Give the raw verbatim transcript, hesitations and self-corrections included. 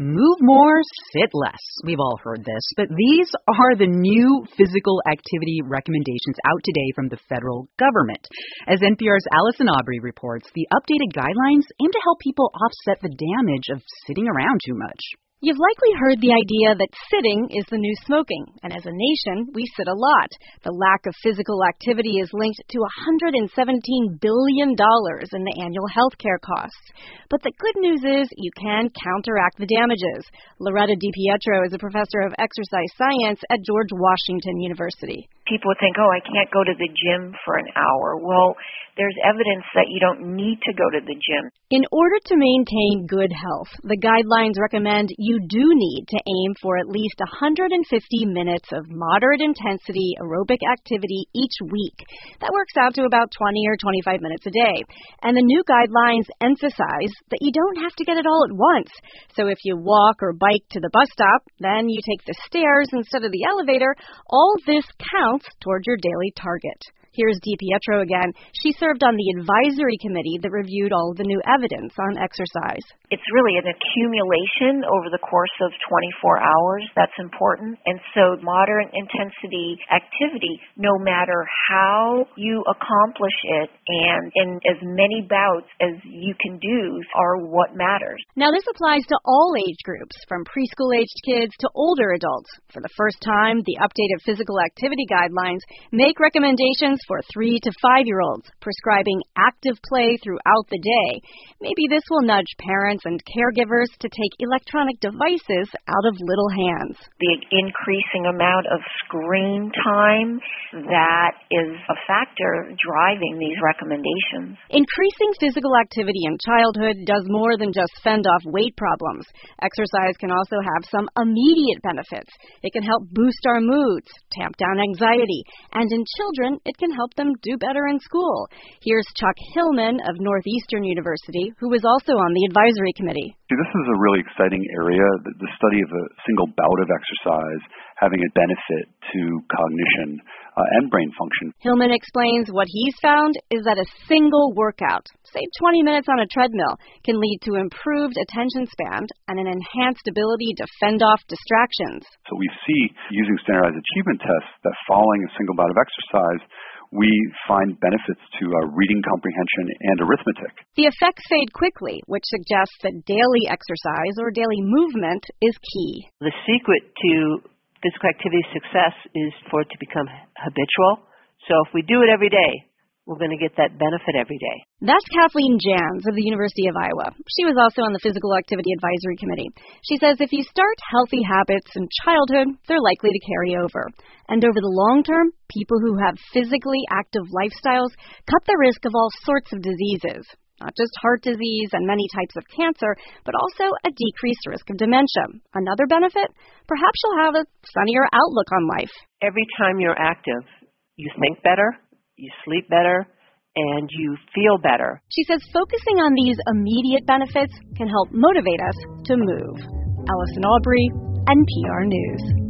Move more, sit less. We've all heard this, but these are the new physical activity recommendations out today from the federal government. As N P R's Allison Aubrey reports, the updated guidelines aim to help people offset the damage of sitting around too much. You've likely heard the idea that sitting is the new smoking, and as a nation, we sit a lot. The lack of physical activity is linked to one hundred seventeen billion dollars in the annual health care costs. But the good news is you can counteract the damages. Loretta DiPietro is a professor of exercise science at George Washington University. People think, oh, I can't go to the gym for an hour. Well, there's evidence that you don't need to go to the gym. In order to maintain good health, the guidelines recommend you do need to aim for at least one hundred fifty minutes of moderate intensity aerobic activity each week. That works out to about twenty or twenty-five minutes a day. And the new guidelines emphasize that you don't have to get it all at once. So if you walk or bike to the bus stop, then you take the stairs instead of the elevator, all this counts toward your daily target. Here's DiPietro again. She served on the advisory committee that reviewed all of the new evidence on exercise. It's really an accumulation over the course of twenty-four hours that's important. And so moderate intensity activity, no matter how you accomplish it and in as many bouts as you can do, are what matters. Now this applies to all age groups, from preschool-aged kids to older adults. For the first time, the updated physical activity guidelines make recommendations for three to five-year-olds, prescribing active play throughout the day. Maybe this will nudge parents and caregivers to take electronic devices out of little hands. The increasing amount of screen time, that is a factor driving these recommendations. Increasing physical activity in childhood does more than just fend off weight problems. Exercise can also have some immediate benefits. It can help boost our moods, tamp down anxiety, and in children, it can help them do better in school. Here's Chuck Hillman of Northeastern University, who was also on the advisory committee. This is a really exciting area, the study of a single bout of exercise having a benefit to cognition uh, and brain function. Hillman explains what he's found is that a single workout, say twenty minutes on a treadmill, can lead to improved attention span and an enhanced ability to fend off distractions. So we see, using standardized achievement tests, that following a single bout of exercise, we find benefits to uh, reading comprehension and arithmetic. The effects fade quickly, which suggests that daily exercise or daily movement is key. The secret to physical activity success is for it to become habitual. So if we do it every day, we're going to get that benefit every day. That's Kathleen Jans of the University of Iowa. She was also on the Physical Activity Advisory Committee. She says if you start healthy habits in childhood, they're likely to carry over. And over the long term, people who have physically active lifestyles cut the risk of all sorts of diseases. Not just heart disease and many types of cancer, but also a decreased risk of dementia. Another benefit? Perhaps you'll have a sunnier outlook on life. Every time you're active, you think better, you sleep better, and you feel better. She says focusing on these immediate benefits can help motivate us to move. Allison Aubrey, N P R News.